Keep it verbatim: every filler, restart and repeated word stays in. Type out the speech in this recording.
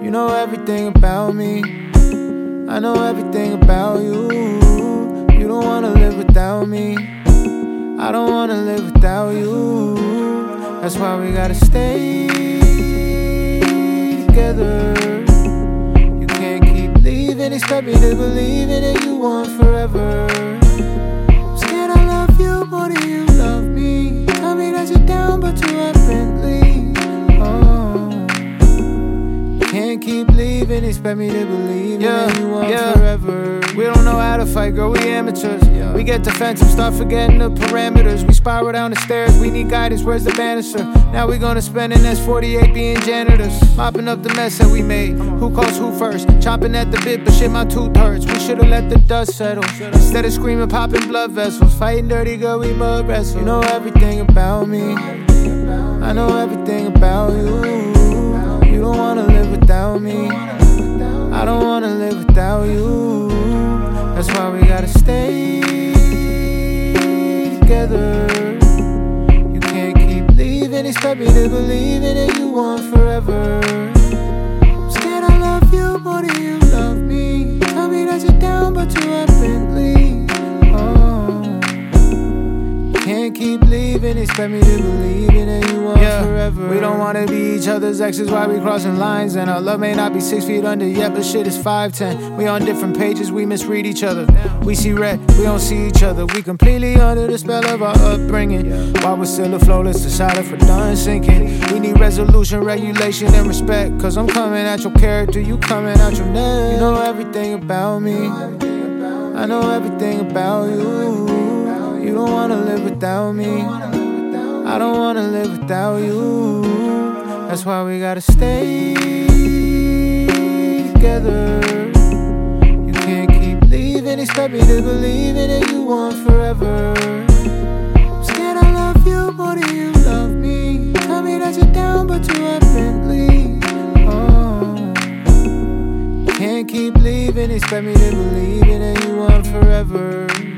You know everything about me, I know everything about you. You don't wanna live without me, I don't wanna live without you. That's why we gotta stay together. You can't keep leaving, expect me to believe in it, you want forever. I'm scared I love you more than you love me. Tell me that you're down but you haven't leave. Oh, you can't keep leaving, expect me to believe yeah, in it, you want yeah. forever. We don't know how to fight, girl, we amateurs. Yeah. We get defensive, start forgetting the parameters. We spiral down the stairs, we need guidance, where's the banister? Now we gonna spend the next forty-eight being janitors, mopping up the mess that we made. Who calls who first? Chomping at the bit, but shit, my tooth hurts. We should've let the dust settle, instead of screaming, popping blood vessels. Fighting dirty, girl, we mud wrestle. You know everything about me, I know everything about you. You don't wanna live without me, I don't wanna live without you. That's why we gotta stay together. You can't keep leaving, expect me to believe in it, you want forever. I'm scared I love you more than you love me. Tell me that you're down but you haven't leave. Oh, you can't keep leaving, expect me to believe in it, you want yeah. forever. We don't wanna be each other's exes while we crossing lines. And our love may not be six feet under yet, but shit is five ten. We on different pages, we misread each other. We see red, we don't see each other. We completely under the spell of our upbringing. While we're still afloat, let's decide if we're done sinking. We need resolution, regulation, and respect. Cause I'm coming at your character, you coming at your neck. You know everything about me, I know everything about you. You don't wanna live without me, I don't wanna live without you. That's why we gotta stay together. You can't keep leaving, expect me to believe in it, you want forever. I'm scared I love you more than you love me. Tell me that you're down but you haven't leave. Oh, you can't keep leaving, expect me to believe in it, you want forever.